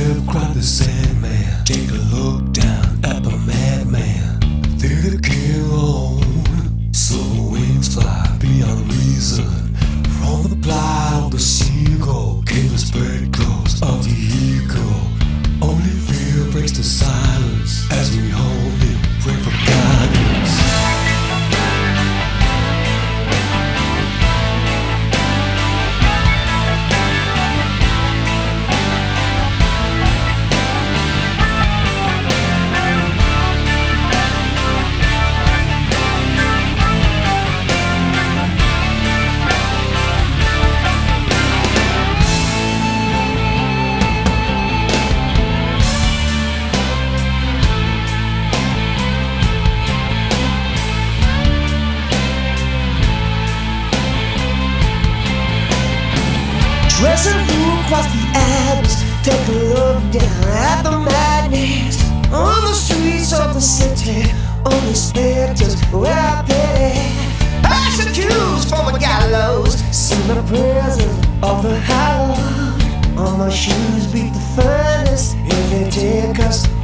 help, cried the Sandman. Take a look down at the madman. They're the king on, so wings fly beyond reason. From the blight of the seagull came the spread close of the eagle. Only fear breaks the silence as we hold it, pray for guidance. Rendezvous across the Alps. Take a look down at the madness on the streets of the city. Only specters wear pity. Executed from the gallows. Sing the praises of the hallowed. On my shoes beat the furnace. If they take us